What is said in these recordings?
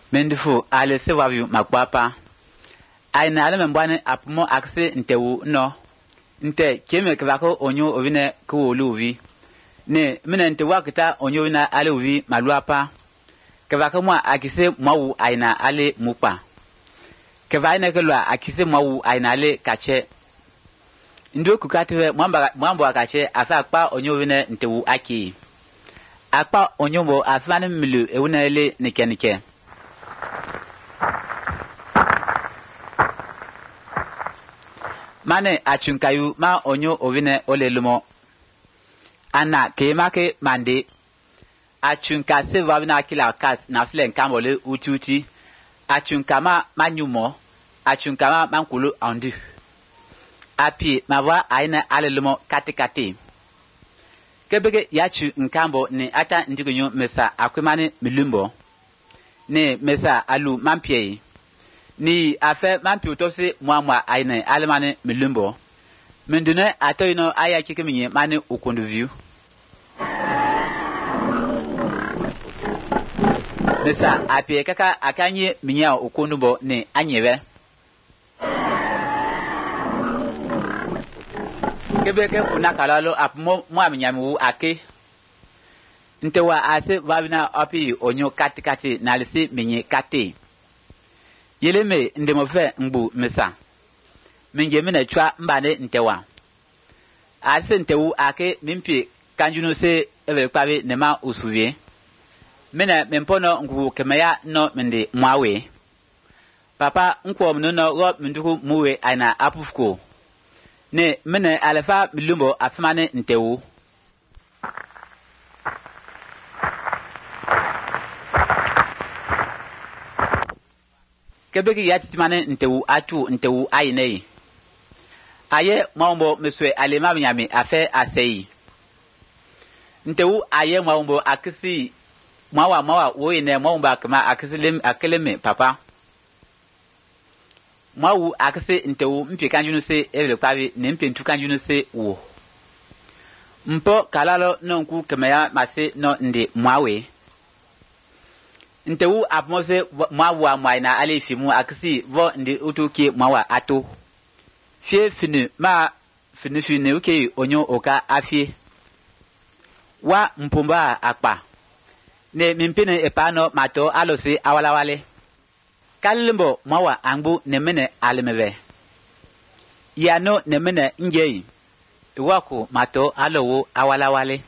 Mendifu ale se wabiu makwapa. Aina ale membwane apumo akse ntewu no. Nte keme kebako onyo ovine kuwolu uvi. Ne mine nte wakita onyo vina ale uvi maluapa. Kebako mwa akise mwawu aina ale mukpa. Keva ine kelwa akise mwawu aina ale kache. Ndo kukative mwambo akache afa akpa onyo vine ntewu aki. Akpa onyo bo afane milu ewuna ele nike. Mane achunkayu ma onyo ovine olelumo. Ana kemake mande. Achunka se vabina kila kas na sile nkamole uti. Achunka ma nyumo. Achunka ma mankulu andu. Api mawa aina alelumo kate. Kebege yachu nkambo ni ata ndikunyo mesa akwemane milumbo. Ne mesa alu mampie. Ni afe mampi utosi mwa aina alemane milumbo. Mendune ato ino aya kikeminye mane ukundu view. Mesa apie kaka akanye minya ukundu bo ne anyeve. Kebeke unakalalo apmo mwa minyamiwu ake. Ntewa ase wabina api onyo kati nalisi minye kati. Yeleme ndemofe mbu mesa. Minge mine chwa mbane ntewa. Ase ntewu ake mimpi kanjunu se evekpavi nema usuvie. Mine mimpono ngu kemeya no mende mwawe. Papa nkwo mnono go minduku muwe aina apufuko. Ne mine alefa milumbo afimane ntewu. Kebeki yatitimane ntewu ayinei. Aye mwambo meswe alema mnyami afe asei. Ntewu aye mwambo akisi mwawa woyine mwambo akima akeleme papa. Mwawu akisi ntewu mpi kanjunu se evile kwavi ne mpi ntu kanjunu se wo. Mpo kalalo no nku kemeya mase no ndi mwawe. Ntewu apmose mwawa mwaina ale fimu akisi vo ndi utuki mwawa ato. Fie finu uke onyo oka afie. Wa mpumba akpa. Ne mimpine epano mato alose awalawale. Kalimbo mwawa angbu nemene alemeve. Yano nemene njei. Iwaku mato alowo awalawale.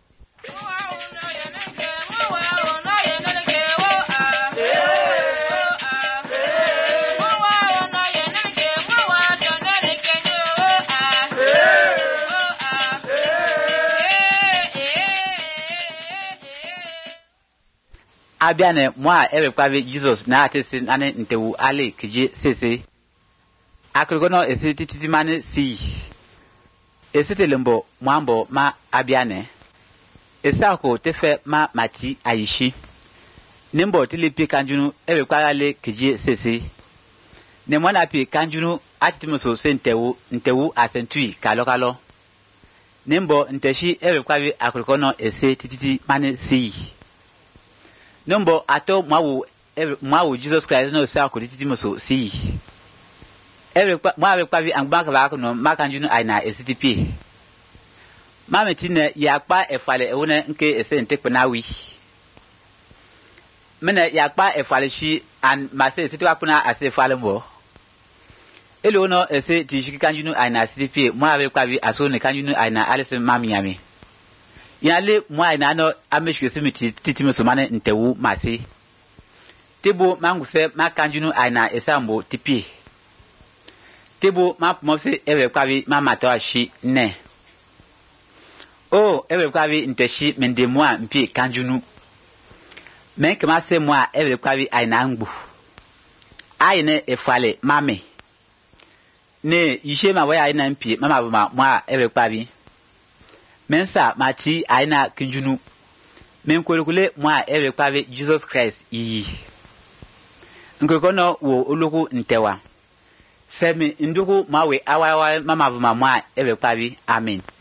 Abiane mwa ewe kwavi Jesus na atesi nane ntewu ale kije sese. Akrigono esi tititimane si. Esi telembo mwambo ma abiane. Esi ako tefe ma mati aishi. Nimbo tilipi kanjunu ewe kwa ale kije sese. Nemwana pi kanjunu atitimuso se ntewu asentui kalo. Nimbo nteshi ewe kwavi akrigono esi tititimane si. Numbo ato mwawu Jesus Christ no sa ko titi muso si. Mwawe kwavi angbaka ba no makanjunu aina STP. Mametine yakpa efale ewone nke ese ntekpe na wi. Mene yakpa efale shi an mase sitwa puna ase fale mbo. Elo no ese tishiki kanjunu aina STP mwawe kwavi aso ne kanjunu aina alese mamiyami. Yale mwa ina no ameshwe simiti titime somane ntewu mase. Tibu manguse makanjunu aina esambo tipi. Tibu mapumose ewe kwavi mamato ashi ne. O ewe kwavi nteshi mende mwa mpi kanjunu. Menke mase mwa ewe kwavi aina angbu. Aine efale mame. Ne yishe mawe aina mpi mama mwa ewe kwavi. Mensa mati aina kinjunu. Menkwelukule mwa ewe kwavi Jesus Christ iyi. Nkwekono wo uluku ntewa. Semi nduku mawe awawa mama mwa ewe kwavi. Amen.